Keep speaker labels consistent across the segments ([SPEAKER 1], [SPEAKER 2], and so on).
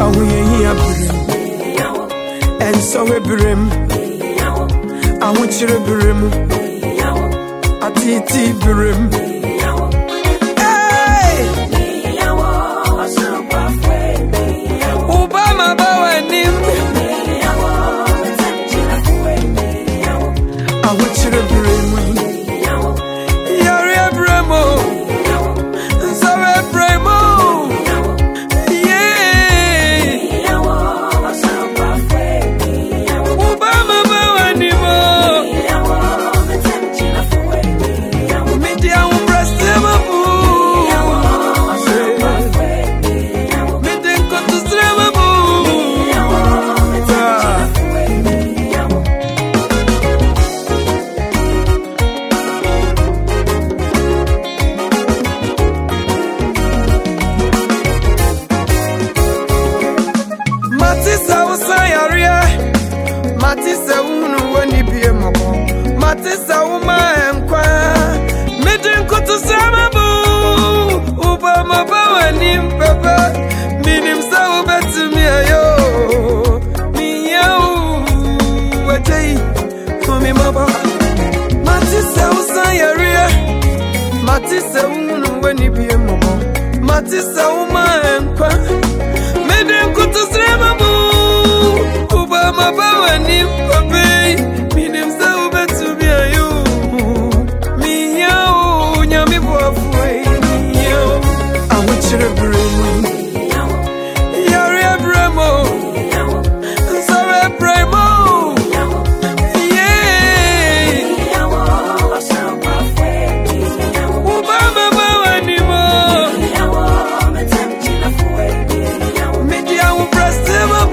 [SPEAKER 1] we here brim. And so we brim. I want you to brim. Atiti brim. Hey! Obama bawanim. I want you to brim. You're a bremo. So a bremo. Matisa usayaria, Matisa unu wani biye mamo, Matisa uma emkwa, Midin kutu samabu, Uba mabawa ni mpapa, Minim sa ubetu miayo, Miyau, wajai, Kumi maba, Matisa usayaria, Matisa unu wani biye mamo, Matisa uma emkwa, Midin kutu samabu, Uba mabawa ni mpapa, Minim sa ubetu miayo, Miyau, Nyami buafwe, Miyau, I want you to bring me. You're a bremo. So a bremo. Yeah. Obama bawanimo. Media will press them up.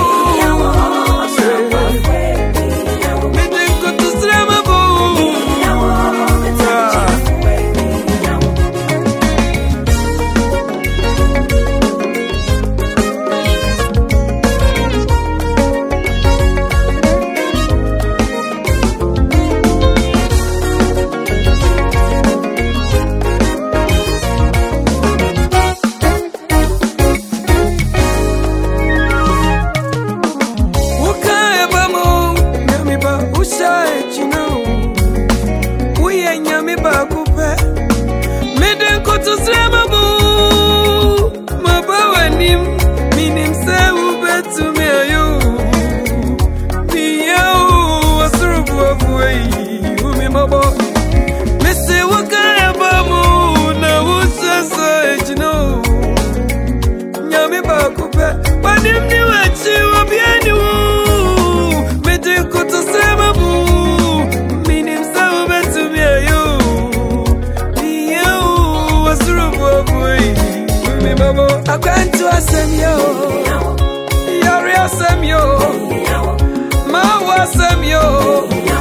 [SPEAKER 1] Media go to them up. I can't do a semio, you're a semio, ma was semio.